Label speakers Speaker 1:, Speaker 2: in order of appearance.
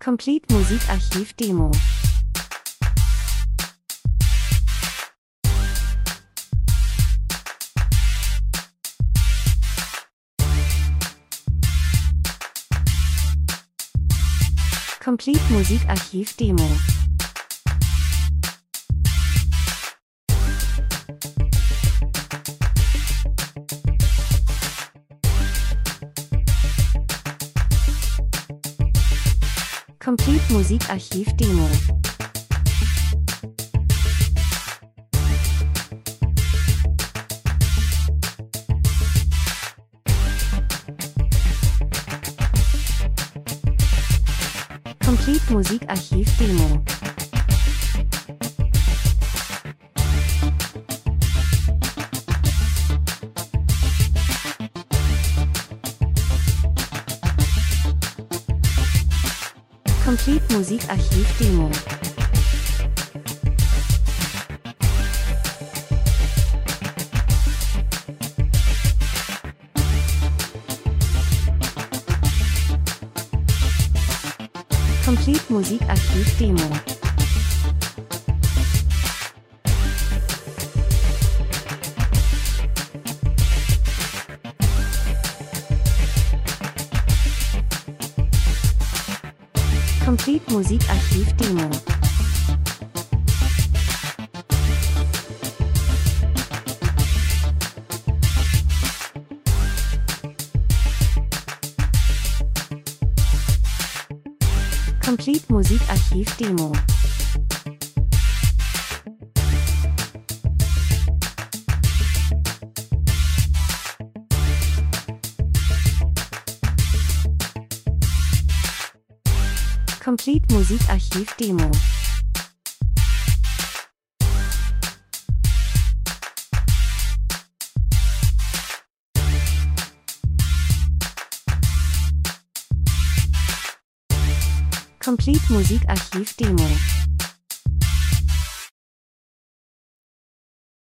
Speaker 1: Complete Musikarchiv Demo. Complete Musikarchiv Demo. Complete Musikarchiv Demo. Complete Musikarchiv Demo. Complete Musikarchiv Demo. Complete Musikarchiv Demo. Complete Musikarchiv Demo. Complete Musikarchiv Demo. Complete Musikarchiv Demo. Complete Musikarchiv Demo.